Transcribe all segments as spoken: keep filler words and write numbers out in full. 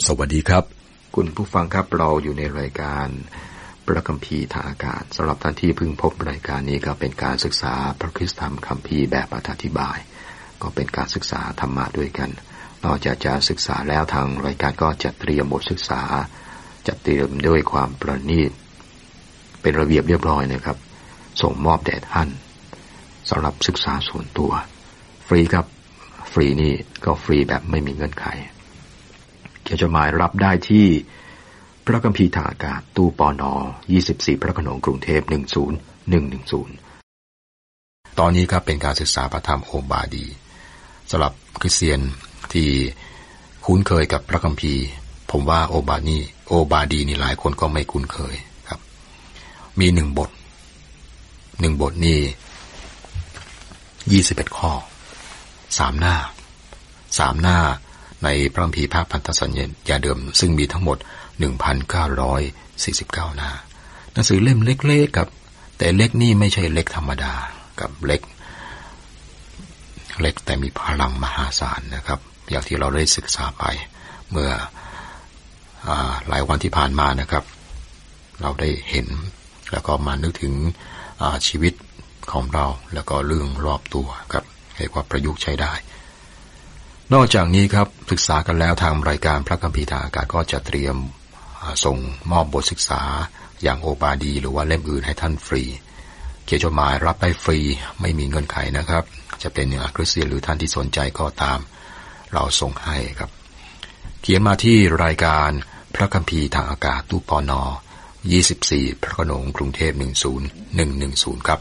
สวัสดีครับคุณผู้ฟังครับเราอยู่ในรายการพระคัมภีร์ทางอากาศสำหรับท่านที่เพิ่งพบรายการนี้ก็เป็นการศึกษาพระคริสตธรรมคัมภีร์แบบอธิบายก็เป็นการศึกษาธรรมะด้วยกันนอกจากจะศึกษาแล้วทางรายการก็จะเตรียมบทศึกษาจัดเตรียมด้วยความประณีตเป็นระเบียบเรียบร้อยนะครับส่งมอบแด่ท่านสำหรับศึกษาส่วนตัวฟรีครับฟรีนี่ก็ฟรีแบบไม่มีเงื่อนไขเขียนจดหมายรับได้ที่พระคัมภีร์ทางอากาศตู้ปนยี่สิบสี่พระโขนงกรุงเทพหนึ่งศูนย์หนึ่งหนึ่งศูนย์ตอนนี้ครับเป็นการศึกษาพระธรรมโอบาดีสำหรับคริสเตียนที่คุ้นเคยกับพระคัมภีร์ผมว่าโอบานีโอบาดีนี่หลายคนก็ไม่คุ้นเคยครับมีหนึ่งบทหนึ่งบทนี่ยี่สิบเอ็ดข้อสามหน้าสามหน้าในพระคัมภีร์ภาคพันธสัญญาเดิมซึ่งมีทั้งหมด หนึ่งพันเก้าร้อยสี่สิบเก้า หน้าหนังสือเล่มเล็กๆครับแต่เล็กนี่ไม่ใช่เล็กธรรมดากับเล็กเล็กแต่มีพลังมหาศาลนะครับอย่างที่เราได้ศึกษาไปเมื่ออ่าหลายวันที่ผ่านมานะครับเราได้เห็นแล้วก็มานึกถึงอ่าชีวิตของเราแล้วก็เรื่องรอบตัวครับให้ความประยุกต์ใช้ได้นอกจากนี้ครับศึกษากันแล้วทางรายการพระคัมภีร์ทางอากาศก็จะเตรียมส่งมอบบทศึกษาอย่างโอบาดีหรือว่าเล่มอื่นให้ท่านฟรีเขียนจดหมายรับได้ฟรีไม่มีเงื่อนไขนะครับจะเป็นคริสเตียนหรือท่านที่สนใจก็ตามเราส่งให้ครับเขียนมาที่รายการพระคัมภีร์ทางอากาศตู้ปนยี่สิบสี่พระโขนงกรุงเทพหนึ่งศูนย์หนึ่งหนึ่งศูนย์ครับ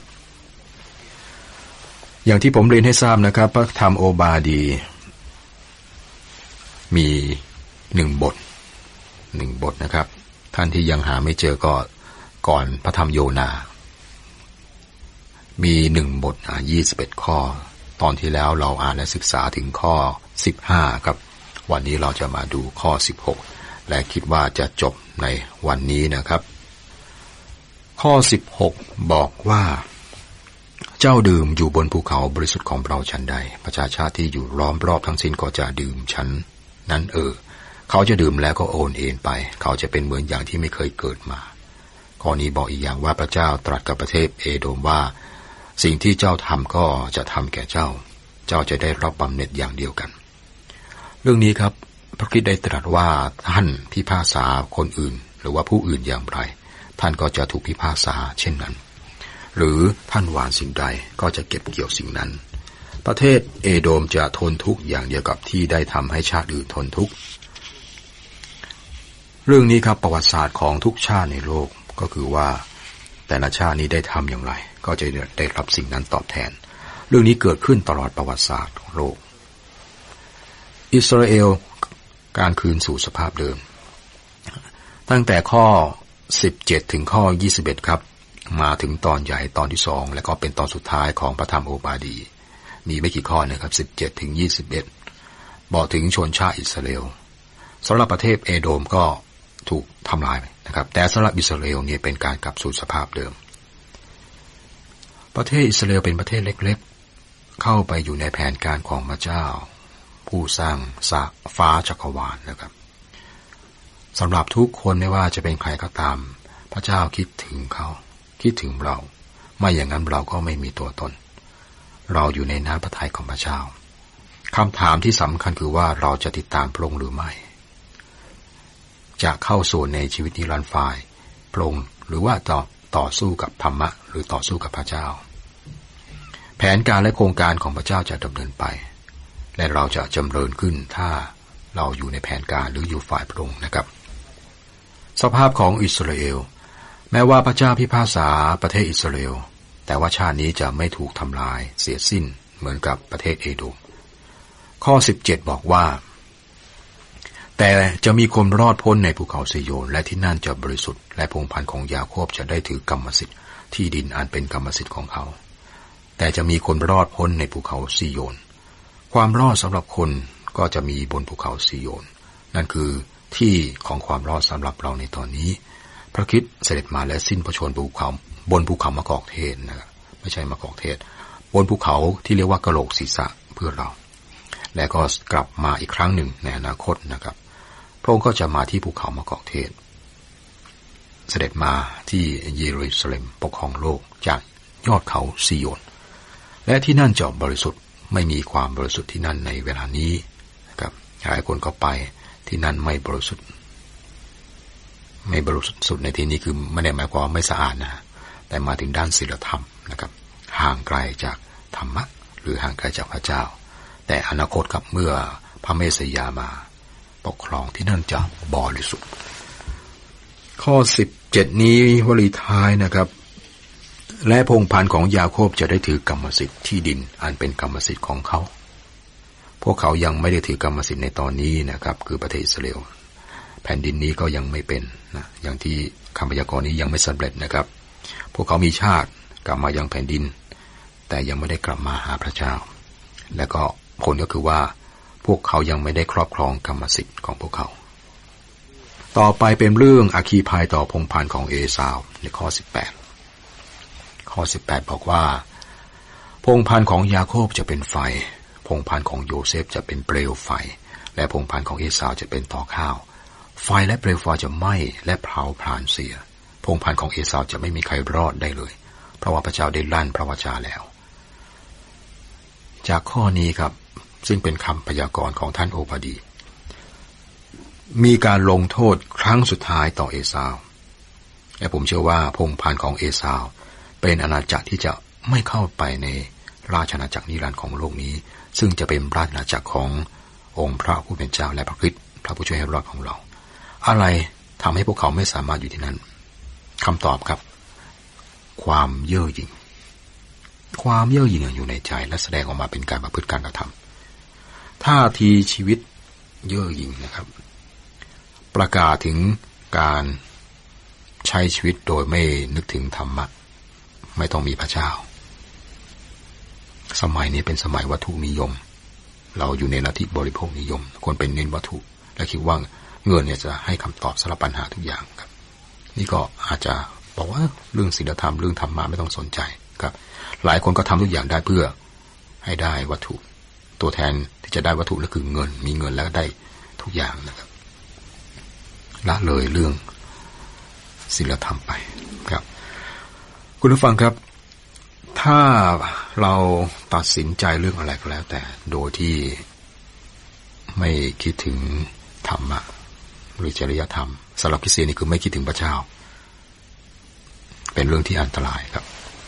อย่างที่ผมเรียนให้ทราบนะครับพระธรรมโอบาดีมีหนึ่งบทหนึ่งบทนะครับท่านที่ยังหาไม่เจอก็ก่อนพระธรรมโยนามีหนึ่งบทอ่ะยี่สิบเอ็ดข้อตอนที่แล้วเราอ่านและศึกษาถึงข้อสิบห้าครับวันนี้เราจะมาดูข้อสิบหกและคิดว่าจะจบในวันนี้นะครับข้อสิบหกบอกว่าเจ้าดื่มอยู่บนภูเขาบริสุทธิ์ของเราฉันใดประชาชาติที่อยู่ล้อมรอบทั้งสิ้นก็จะดื่มฉันนั้นเออเขาจะดื่มแล้วก็โอนเอ็นไปเขาจะเป็นเหมือนอย่างที่ไม่เคยเกิดมาข้อนี้บอกอีกอย่างว่าพระเจ้าตรัสกับประเทศเอโดมว่าสิ่งที่เจ้าทำก็จะทำแก่เจ้าเจ้าจะได้รับบำเหน็จอย่างเดียวกันเรื่องนี้ครับพระคริสต์ได้ตรัสว่าท่านพิพากษาคนอื่นหรือว่าผู้อื่นอย่างไรท่านก็จะถูกพิพากษาเช่นนั้นหรือท่านหว่านสิ่งใดก็จะเก็บเกี่ยวสิ่งนั้นประเทศเอโดมจะทนทุกข์อย่างเดียวกับที่ได้ทำให้ชาติอื่นทนทุกข์เรื่องนี้ครับประวัติศาสตร์ของทุกชาติในโลกก็คือว่าแต่ละชาตินี้ได้ทำอย่างไรก็จะได้รับสิ่งนั้นตอบแทนเรื่องนี้เกิดขึ้นตลอดประวัติศาสตร์ของโลกอิสราเอลการคืนสู่สภาพเดิมตั้งแต่ข้อสิบเจ็ดถึงข้อยี่สิบเอ็ดครับมาถึงตอนใหญ่ตอนที่สองและก็เป็นตอนสุดท้ายของพระธรรมโอบาดีมีไม่กี่ข้อนะครับสิบเจ็ดถึงยี่สิบเอ็ดบอกถึงชนชาติอิสราเอลสำหรับประเทศเอโดมก็ถูกทำลายนะครับแต่สำหรับอิสราเอลเนี่ยเป็นการกลับสู่สภาพเดิมประเทศอิสราเอลเป็นประเทศเล็กๆเข้าไปอยู่ในแผนการของพระเจ้าผู้สร้างฟ้าจักรวาลนะครับสำหรับทุกคนไม่ว่าจะเป็นใครก็ตามพระเจ้าคิดถึงเขาคิดถึงเราไม่อย่างนั้นเราก็ไม่มีตัวตนเราอยู่ในน้ำพระทัยของพระเจ้าคำถามที่สำคัญคือว่าเราจะติดตามพระองค์หรือไม่จะเข้าสู่ในชีวิตนิรันดร์ฝ่ายพระองค์หรือว่าต่อต่อสู้กับธรรมะหรือต่อสู้กับพระเจ้าแผนการและโครงการของพระเจ้าจะดำเนินไปและเราจะจำเริญขึ้นถ้าเราอยู่ในแผนการหรืออยู่ฝ่ายพระองค์นะครับสภาพของอิสราเอลแม้ว่าพระเจ้าพิพากษาประเทศอิสราเอลแต่ว่าชาตินี้จะไม่ถูกทำลายเสียสิ้นเหมือนกับประเทศเอโดมข้อสิบเจ็ดบอกว่าแต่จะมีคนรอดพ้นในภูเขาซิโยนและที่นั่นจะบริสุทธิ์และพงศ์พันธุ์ของยาโคบจะได้ถือกรรมสิทธิ์ที่ดินอันเป็นกรรมสิทธิ์ของเขาแต่จะมีคนรอดพ้นในภูเขาซิโยนความรอดสำหรับคนก็จะมีบนภูเขาซิโยนนั่นคือที่ของความรอดสำหรับเราในตอนนี้พระคริสต์เสด็จมาและสิ้นพระชนม์ภูเขาบนภูเขามะกอกเทศนะครับไม่ใช่มะกอกเทศบนภูเขาที่เรียกว่ากะโหลกศีรษะเพื่อเราและก็กลับมาอีกครั้งหนึ่งในอนาคตนะครับพระองค์ก็จะมาที่ภูเขามะกอกเทศเสด็จมาที่เยรูซาเล็มปกครองโลกจากยอดเขาซีโยนและที่นั่นจะบริสุทธิ์ไม่มีความบริสุทธิ์ที่นั่นในเวลานี้นะครับหลายคนก็ไปที่นั่นไม่บริสุทธิ์ไม่บริสุทธิ์ในที่นี้คือไม่ได้หมายความไม่สะอาดนะแต่มาถึงด้านศีลธรรมนะครับห่างไกลจากธรรมะหรือห่างไกลจากพระเจ้าแต่อนาคตครับเมื่อพระเมสสิยามาปกครองที่นั่นจะบริสุทธิ์ข้อสิบเจ็ดนี้วลีท้ายนะครับและพงศ์พันธุ์ของยาโคบจะได้ถือกรรมสิทธิ์ที่ดินอันเป็นกรรมสิทธิ์ของเขาพวกเขายังไม่ได้ถือกรรมสิทธิ์ในตอนนี้นะครับคือประเทศอิสราเอลแผ่นดินนี้ก็ยังไม่เป็นนะอย่างที่คำพยากรณ์นี้ยังไม่สำเร็จนะครับพวกเขามีชาติกลับมายังแผ่นดินแต่ยังไม่ได้กลับมาหาพระเจ้าและก็ผลก็คือว่าพวกเขายังไม่ได้ครอบครองกรรมสิทธิ์ของพวกเขาต่อไปเป็นเรื่องอาคีภัยต่อพงศ์พันธุ์ของเอสาวในข้อสิบแปดข้อสิบแปดบอกว่าพงศ์พันธุ์ของยาโคบจะเป็นไฟพงศ์พันธุ์ของโยเซฟจะเป็นเปลวไฟและพงศ์พันธุ์ของเอสาวจะเป็นตอข้าวไฟและเปลวไฟจะไหม้และเผาผลาญเสียพงศ์พันธุ์ของเอสาวจะไม่มีใครรอดได้เลยเพราะว่าพระเจ้าได้ลั่นพระวจาแล้วจากข้อนี้ครับซึ่งเป็นคำพยากรณ์ของท่านโอภาดีมีการลงโทษครั้งสุดท้ายต่อเอสาวและผมเชื่อว่าพงศ์พันธุ์ของเอสาวเป็นอาณาจักรที่จะไม่เข้าไปในราชอาณาจักรนิรันดร์ของโลกนี้ซึ่งจะเป็นราชอาณาจักรขององค์พระผู้เป็นเจ้าและพระคริสต์พระผู้ช่วยให้รอดของเราอะไรทำให้พวกเขาไม่สามารถอยู่ที่นั่นคำตอบครับความเย่อหยิ่งความเย่อหยิ่งอยู่ในใจและแสดงออกมาเป็นการประพฤติการกระทำท่าทีชีวิตเย่อหยิ่งนะครับประกาศถึงการใช้ชีวิตโดยไม่นึกถึงธรรมะไม่ต้องมีพระเจ้าสมัยนี้เป็นสมัยวัตถุนิยมเราอยู่ในลัทธิบริโภคนิยมคนเป็นเน้นวัตถุและคิดว่าเงินเนี่ยจะให้คำตอบสำหรับปัญหาทุกอย่างครับนี่ก็อาจจะบอกว่าเรื่องศีลธรรมเรื่องธรรมะไม่ต้องสนใจครับหลายคนก็ทำทุกอย่างได้เพื่อให้ได้วัตถุตัวแทนที่จะได้วัตถุก็คือเงินมีเงินแล้วได้ทุกอย่างนะครับละเลยเรื่องศีลธรรมไปครับคุณผู้ฟังครับถ้าเราตัดสินใจเรื่องอะไรก็แล้วแต่โดยที่ไม่คิดถึงธรรมะหรือจริยธรรมสำหรับคริสเตียนนี่คือไม่คิดถึงพระเจ้าเป็นเรื่องที่อันตรายครับ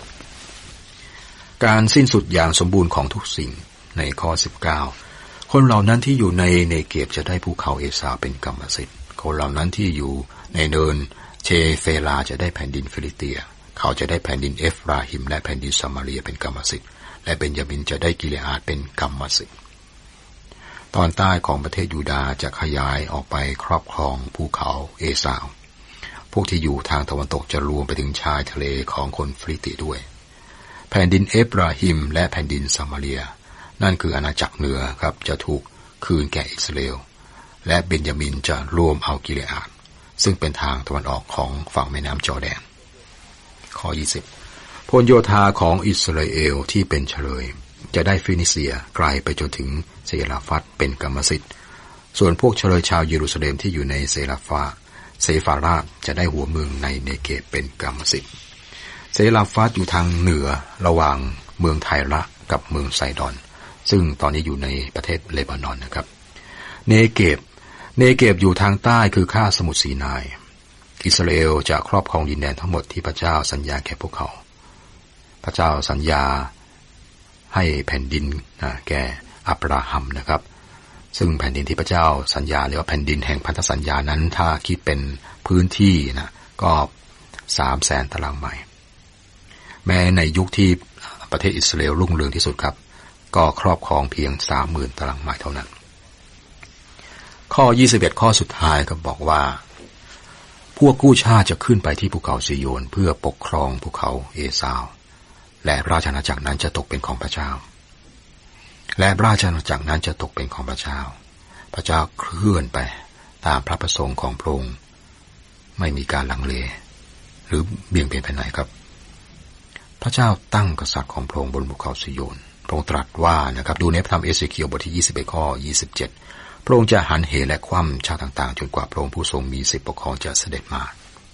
การสิ้นสุดอย่างสมบูรณ์ของทุกสิ่งในข้อสิบเก้าคนเหล่านั้นที่อยู่ในเนเกบจะได้ภูเขาเอซาเป็นกรรมสิทธิ์คนเหล่านั้นที่อยู่ในเนินเชเฟลาจะได้แผ่นดินฟิลิสเตียเขาจะได้แผ่นดินเอฟราฮิมและแผ่นดินซามาเรียเป็นกรรมสิทธิ์และเบนยามินจะได้กิเลอาดเป็นกรรมสิทธิ์ตอนใต้ของประเทศยูดาห์จะขยายออกไปครอบครองภูเขาเอซาวพวกที่อยู่ทางตะวันตกจะรวมไปถึงชายทะเลของคนฟิลิสเตียด้วยแผ่นดินเอฟราฮิมและแผ่นดินซามาเรียนั่นคืออาณาจักรเหนือครับจะถูกคืนแก่อิสราเอลและเบนยามินจะรวมเอากิเลอาดซึ่งเป็นทางตะวันออกของฝั่งแม่น้ำจอร์แดนข้อยี่สิบพลโยธาของอิสราเอลที่เป็นเฉลยจะได้ฟินิเซียไกลไปจนถึงเซลาฟัตเป็นกรรมสิทธิ์ส่วนพวกเฉลยชาวเยรูซาเล็มที่อยู่ในเซลาฟาเซฟาราดจะได้หัวเมืองในเนเกบเป็นกรรมสิทธิ์เซลาฟัตอยู่ทางเหนือระหว่างเมืองไทระกับเมืองไซดอนซึ่งตอนนี้อยู่ในประเทศเลบานอนนะครับเนเกบเนเกบอยู่ทางใต้คือคาบสมุทรซีนายอิสราเอลจะครอบครองดินแดนทั้งหมดที่พระเจ้าสัญญาแก่พวกเขาพระเจ้าสัญญาให้แผ่นดินแก่อับราฮัมนะครับซึ่งแผ่นดินที่พระเจ้าสัญญาเรียกว่าแผ่นดินแห่งพันธสัญญานั้นถ้าคิดเป็นพื้นที่นะก็สามแสนตารางไมล์แม้ในยุคที่ประเทศอิสราเอลรุ่งเรืองที่สุดครับก็ครอบครองเพียง สามหมื่น ตารางไมล์เท่านั้นข้อยี่สิบเอ็ดข้อสุดท้ายก็บอกว่าพวกกู้ชาติจะขึ้นไปที่ภูเขาซีโยนเพื่อปกครองภูเขาเอซาวและราชอาณาจักรนั้นจะตกเป็นของพระเจ้าและราชอาณาจักรนั้นจะตกเป็นของพระเจ้าพระเจ้าเคลื่อนไปตามพระประสงค์ของพระองค์ไม่มีการลังเลหรือเบี่ยงเบนไปไหนครับพระเจ้าตั้งกษัตริย์ของพระองค์บนภูเขาซีโยนพระองค์ตรัสว่านะครับดูในพระธรรมเอเสเคียลบทที่ยี่สิบเอ็ดข้อยี่สิบเจ็ดพระองค์จะหันเหและคว่ำชาติต่างๆจนกว่าพระองค์ผู้ทรงมีสิทธิปกครองจะเสด็จมา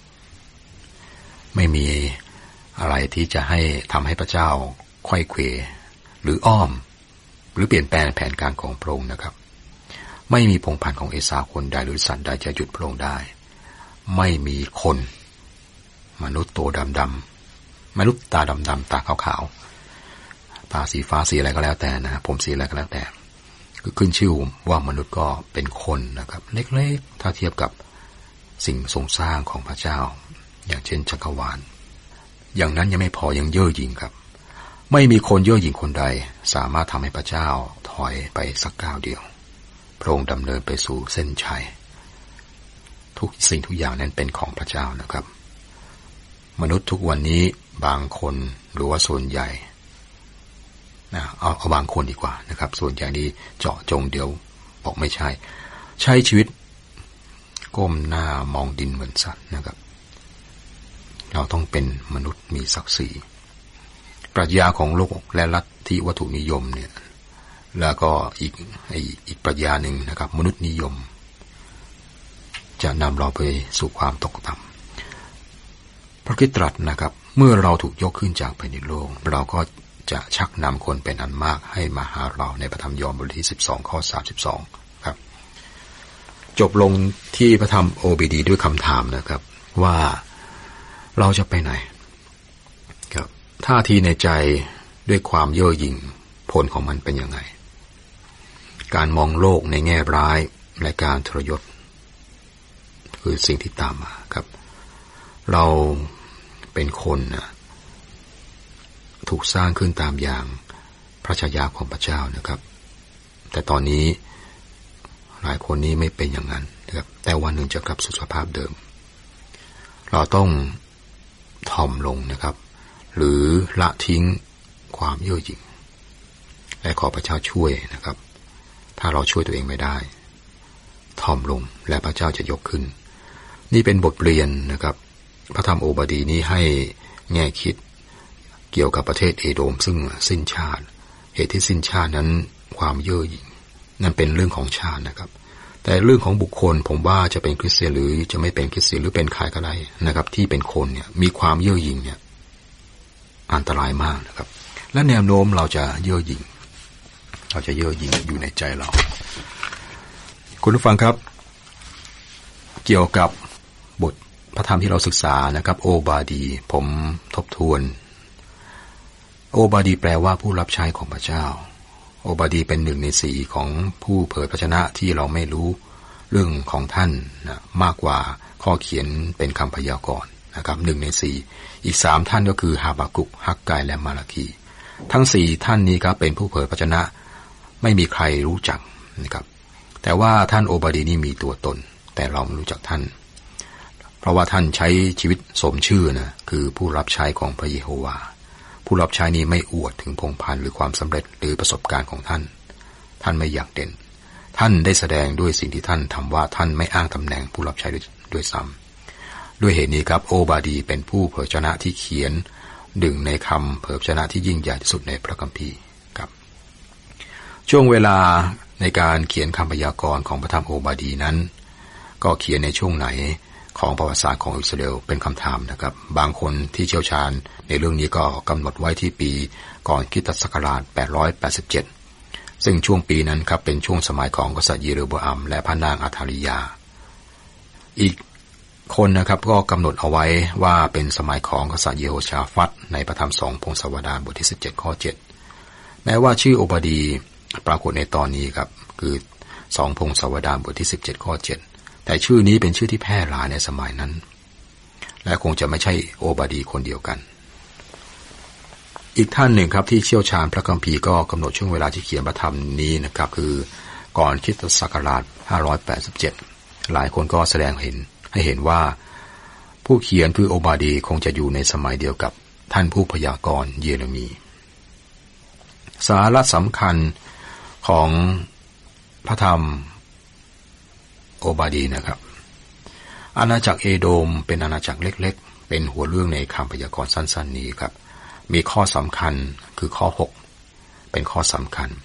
ไม่มีอะไรที่จะให้ทำให้พระเจ้าไขว้เขวหรืออ้อมหรือเปลี่ยนแปลงแผนการของพระองค์นะครับไม่มีพงศ์พันธุ์ของเอสาวคนใดหรือสัตว์ใดจะหยุดพระองค์ได้ไม่มีคนมนุษย์ตัวดำๆมนุษย์ตาดำๆตาขาวๆตาสีฟ้าสีอะไรก็แล้วแต่นะผมสีอะไรก็แล้วแต่คือขึ้นชื่อว่ามนุษย์ก็เป็นคนนะครับเล็กๆถ้าเทียบกับสิ่งทรงสร้างของพระเจ้าอย่างเช่นจักรวาลอย่างนั้นยังไม่พอยังเย่อหยิ่งครับไม่มีคนเย่อหยิ่งคนใดสามารถทำให้พระเจ้าถอยไปสักก้าวเดียวพระองค์ดำเนินไปสู่เส้นชัยทุกสิ่งทุกอย่างนั้นเป็นของพระเจ้านะครับมนุษย์ทุกวันนี้บางคนหรือว่าส่วนใหญ่นะเอาเอาบางคนดีกว่านะครับส่วนใหญ่นี้เจาะจงเดียวบอกไม่ใช่ใช้ชีวิตก้มหน้ามองดินเหมือนสัตว์นะครับเราต้องเป็นมนุษย์มีศักดิ์ศรีปรัชญาของโลกและลัทธิวัตถุนิยมเนี่ยแล้วก็อีกอีกปรัชญาหนึ่งนะครับมนุษย์นิยมจะนำเราไปสู่ความตกต่ำพระคริสต์ตรัสนะครับเมื่อเราถูกยกขึ้นจากแผ่นดินโลกเราก็จะชักนำคนเป็นอันมากให้มาหาเราในพระธรรมยอห์นบทที่สิบสองข้อสามสิบสองครับจบลงที่พระธรรมโอบีดีด้วยคำถามนะครับว่าเราจะไปไหนครับท่าทีในใจด้วยความเย่อหยิ่งผลของมันเป็นยังไงการมองโลกในแง่ร้ายและการทรยศคือสิ่งที่ตามมาครับเราเป็นคนนะถูกสร้างขึ้นตามอย่างพระฉายาของพระเจ้านะครับแต่ตอนนี้หลายคนนี้ไม่เป็นอย่างนั้นนะครับแต่วันหนึ่งจะกลับสู่สภาพเดิมเราต้องถ่อมลงนะครับหรือละทิ้งความเย่อหยิ่งและขอพระเจ้าช่วยนะครับถ้าเราช่วยตัวเองไม่ได้ถ่อมลงและพระเจ้าจะยกขึ้นนี่เป็นบทเรียนนะครับพระธรรมโอบาดีนี้ให้แง่คิดเกี่ยวกับประเทศเอโดมซึ่งสิ้นชาติเหตุที่สิ้นชาตินั้นความเย่อหยิ่งนั่นเป็นเรื่องของชาตินะครับแต่เรื่องของบุคคลผมว่าจะเป็นคริสเตียนหรือจะไม่เป็นคริสเตียนหรือเป็นใครก็ได้นะครับที่เป็นคนเนี่ยมีความเย่อหยิ่งเนี่ยอันตรายมากนะครับและแนวโน้มเราจะเย่อหยิ่งเราจะเย่อหยิ่งอยู่ในใจเราคุณผู้ฟังครับเกี่ยวกับบทพระธรรมที่เราศึกษานะครับโอบาดีผมทบทวนโอบาดีแปลว่าผู้รับใช้ของพระเจ้าโอบาดีเป็นหนึ่งในสี่ของผู้เผยพระชนะที่เราไม่รู้เรื่องของท่านนะมากกว่าข้อเขียนเป็นคำพยากรณ์นะครับหนึ่งในสี่อีกสามท่านก็คือฮาบากุกฮักไกและมาลาคีทั้งสี่ท่านนี้ครับเป็นผู้เผยพระชนะไม่มีใครรู้จักนะครับแต่ว่าท่านโอบาดีนี่มีตัวตนแต่เราไม่รู้จักท่านเพราะว่าท่านใช้ชีวิตสมชื่อนะคือผู้รับใช้ของพระเยโฮวาผู้รับใช้นี้ไม่อวดถึงพงศ์พันธุ์หรือความสำเร็จหรือประสบการณ์ของท่านท่านไม่อยากเด่นท่านได้แสดงด้วยสิ่งที่ท่านทำว่าท่านไม่อ้างตำแหน่งผู้รับใช้ด้วยซ้ำด้วยเหตุนี้ครับโอบาดีเป็นผู้เผยพระชนะที่เขียนหนึ่งในคำเผยพระชนะที่ยิ่งใหญ่ที่สุดในพระคัมภีร์ครับช่วงเวลาในการเขียนคำพยากรณ์ของพระธรรมโอบาดีนั้นก็เขียนในช่วงไหนของประวัติศาสตร์ของอิสราเอลเป็นคำถามนะครับบางคนที่เชี่ยวชาญในเรื่องนี้ก็กำหนดไว้ที่ปีก่อนคริสตศักราชแปดร้อยแปดสิบเจ็ดซึ่งช่วงปีนั้นครับเป็นช่วงสมัยของกษัตริย์เยโรโบอัมและพระนางอาธาริยาอีกคนนะครับก็กำหนดเอาไว้ว่าเป็นสมัยของกษัตริย์เยโฮชาฟัตในพระธรรมสองพงศาวดารบทที่สิบเจ็ดข้อเจ็ดแม้ว่าชื่อโอบาดีปรากฏในตอนนี้ครับคือสองพงศาวดารบทที่สิบเจ็ดข้อเจ็ดแต่ชื่อนี้เป็นชื่อที่แพร่หลายในสมัยนั้นและคงจะไม่ใช่โอบาดีคนเดียวกันอีกท่านหนึ่งครับที่เชี่ยวชาญพระคัมภีร์ก็กำหนดช่วงเวลาที่เขียนพระธรรมนี้นะครับคือก่อนคริสตศักราชห้าร้อยแปดสิบเจ็ดหลายคนก็แสดงเห็นให้เห็นว่าผู้เขียนคือโอบาดีคงจะอยู่ในสมัยเดียวกับท่านผู้พยากรณ์เยเรมีสาระสำคัญของพระธรรมโอบาดีนะครับอาณาจักรเอโดมเป็นอาณาจักรเล็กๆเป็นหัวเรื่องในคำพยากรณ์สั้นๆนี้ครับมีข้อสำคัญคือข้อหกเป็นข้อสำคัญ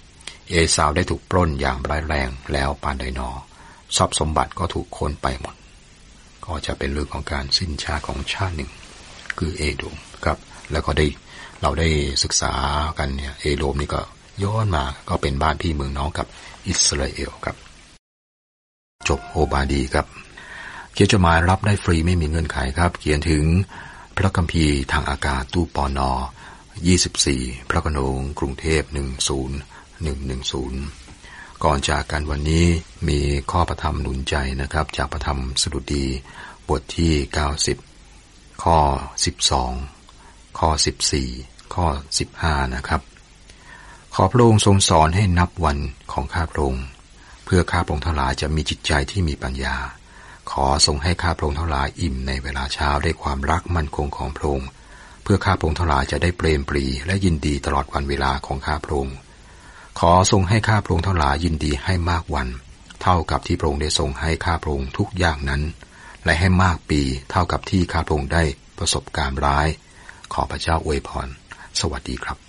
เอสาวได้ถูกปล้นอย่างร้ายแรงแล้วปานใดหนอทรัพย์สมบัติก็ถูกค้นไปหมดก็จะเป็นเรื่องของการสิ้นชาติของชาติหนึ่งคือเอโดมครับแล้วก็ได้เราได้ศึกษากันเนี่ยเอโดมนี่ก็ย้อนมาก็เป็นบ้านพี่เมืองน้องกับอิสราเอลครับจบโอบาดีครับเขียนจดหมายรับได้ฟรีไม่มีเงื่อนไขครับเขียนถึงพระคัมภีร์ทางอากาศตู้ปนยี่สิบสี่พระโขนงกรุงเทพหนึ่งศูนย์หนึ่งหนึ่งศูนย์ก่อนจากกันวันนี้มีข้อพระธรรมหนุนใจนะครับจากพระธรรมสดุดีบทที่เก้าสิบข้อสิบสองข้อสิบสี่ข้อสิบห้านะครับขอพระองค์ทรงสอนให้นับวันของข้าพระองค์เพื่อข้าพระองค์ทั้งหลายจะมีจิตใจที่มีปัญญาขอทรงให้ข้าพระองค์ทั้งหลายอิ่มในเวลาเช้าด้วยความรักมั่นคงของพระองค์เพื่อข้าพระองค์ทั้งหลายจะได้เปรมปรีและยินดีตลอดวันเวลาของข้าพระองค์ขอทรงให้ข้าพระองค์ทั้งหลายยินดีให้มากวันเท่ากับที่พระองค์ได้ทรงให้ข้าพระองค์ทุกอย่างนั้นและให้มากปีเท่ากับที่ข้าพระองค์ได้ประสบการณ์ร้ายขอพระเจ้าอวยพรสวัสดีครับ